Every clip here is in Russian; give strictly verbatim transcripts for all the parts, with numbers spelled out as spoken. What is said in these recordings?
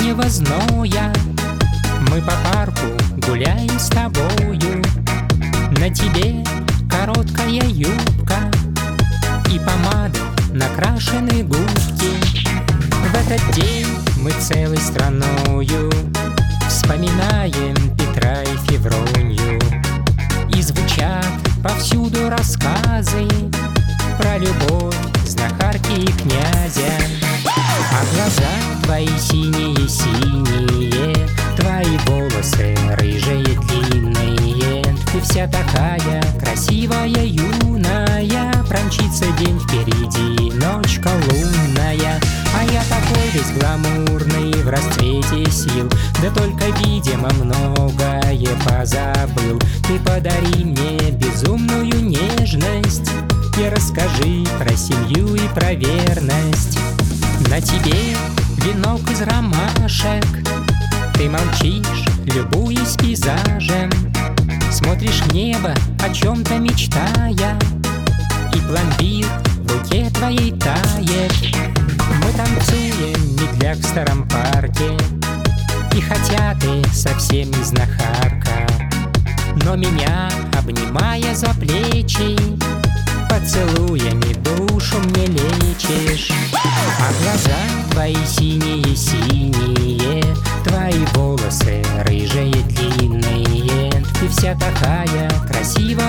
летнего зноя мы по парку гуляем с тобою. На тебе короткая юбка и помадой накрашены губки. В этот день мы целой страною вспоминаем Петра и Февронью. И звучат повсюду рассказы про любовь знахарки и князя. А глаза твои синие-синие, твои волосы рыжие длинные. Ты вся такая красивая, юная, промчится день впереди, ночка лунная. А я такой весь гламурный, в расцвете сил, да только, видимо, многое позабыл. Ты подари мне безумную нежность и расскажи про семью и про верность. На тебе венок из ромашек, ты молчишь, любуясь пейзажем, смотришь в небо, о чем-то мечтая, и пломбир в руке твоей тает. Мы танцуем медляк в старом парке, и хотя ты совсем не знахарка, но меня, обнимая за плечи, поцелуями душу мне лечишь. А глаза твои синие-синие, твои волосы рыжие длинные. Ты вся такая красивая,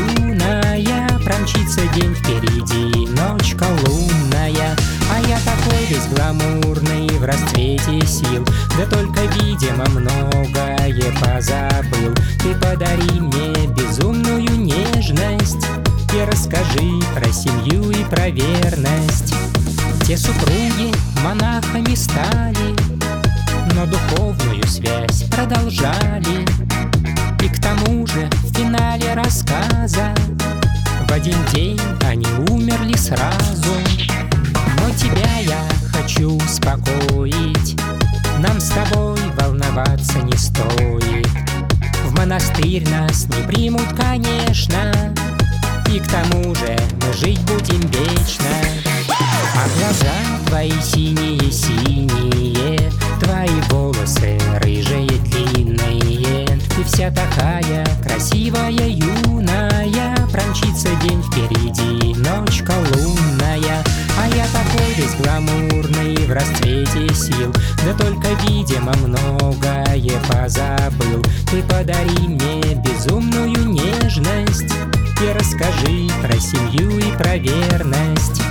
юная, промчится день впереди, ночка лунная. А я такой весь гламурный, в расцвете сил, да только, видимо, многое позабыл. Ты подари мне безумную нежность и расскажи про семью и про верность. Те супруги монахами стали, но духовную связь продолжали. И к тому же в финале рассказа в один день они умерли сразу. Но тебя я хочу успокоить, нам с тобой волноваться не стоит. В монастырь нас не примут, конечно, и к тому же мы жить будем вечно. А глаза твои синие-синие, твои волосы рыжие длинные. Ты вся такая красивая, юная, промчится день впереди, ночка лунная. А я такой весь гламурный, в расцвете сил, да только, видимо, многое позабыл. Ты подари мне безумную нежность и расскажи про семью и про верность.